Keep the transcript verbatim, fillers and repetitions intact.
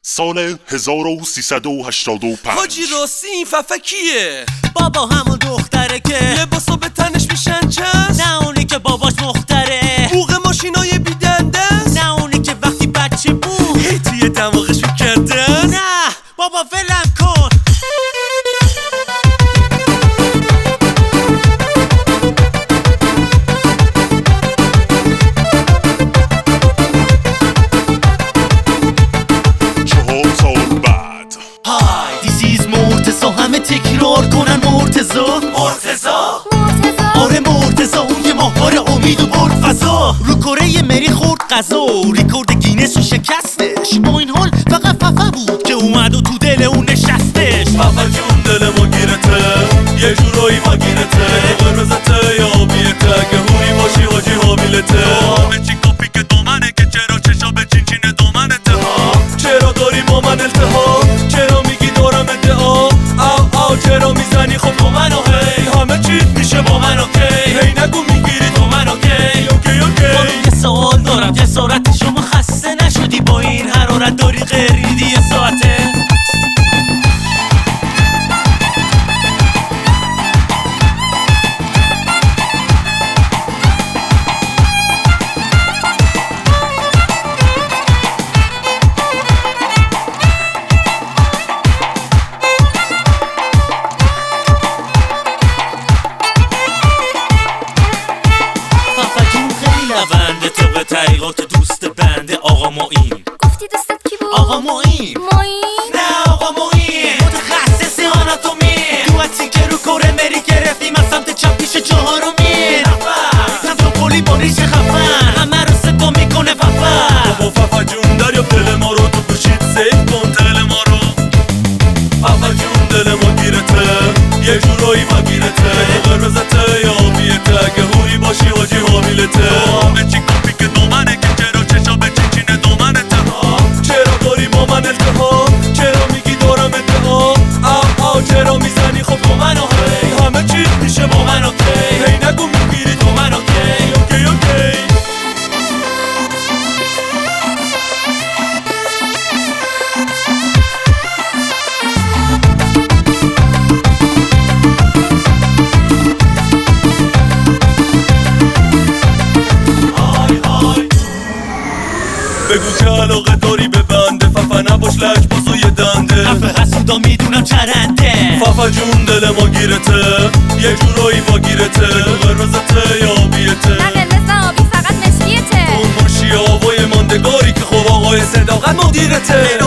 سال هزار و سیصد و هشتاد و پنج. حاجی راستی این ففکیه؟ بابا همون دختره که لباسا به تنش میشن چست؟ نه اونی که باباش مختره. بوق ماشینای بیدنده است؟ نه اونی که وقتی بچه بود هی توی دماغش میکرده است؟ نه بابا ولم کن. همه تکرار کنن مرتضا مرتضا آره مرتضا اون یه ماهواره امید و برد فضا رو کره مری خورد قضا ریکورد گینس و شکستش. با این حال فقط ففا بود که اومد و تو دل اون نشستش. ففا جون دل ما گیرته یه جورایی ما گیرته قرمزته یا آبیته اگه هوری باشی حاجی حامیلته. همه چی کافی که دامنه که چرا چشا به چین چین دامنته ها. چرا داری با من التهاب؟ چرا میگی دارم ادعا؟ چرا میزنی خب با من هی همه چی میشه با من اوکی. هی نگو میگیری تو من اوکی اوکی اوکی. یه سوال دارم جسارت شما خسته نشدی با این حرارت داری غریدی یه ساعته؟ بنده طبق طریقات دوست بنده آقا معین. گفتی دوستت کی بود؟ آقا معین. معین؟ نه آقا معین متخصص آناتومی. تو اکسی که رو کره مری گرفتیم از سمت چپ پیش چهارمی. سمت پولی با ریش خفن همه رو صدا میکنه ففا. بابا ففا جون دریا دل ما رو تو گوشید سیف کن دل ما رو. ففا جون دل ما گیرته یه جورایی ما گیرته قرمزته یا آبیته اگه هوری باشی حاجی حامیلته. همه چی کافی که دامنه که چرا چشا به چین چین دامنته ها. چرا داری با من التهاب؟ چرا میگی دارم ادعا؟ آو آو چرا میزنی خب با من هی همه چی میشه با من اوکی. هی نگو میگیری تو من اوکی اوکی اوکی. بگو که علاقه داری به بنده ففا نباش لج بازوی دنده. حرف حسودا میدونم چرنده. ففا جون دل ما گیرته یه جورایی با گیرته قرمزته یا آبیته. نه قرمز آبی فقط مشکیته. اون مرشی آوای ماندگاری که خب آقای صداقت مدیرته.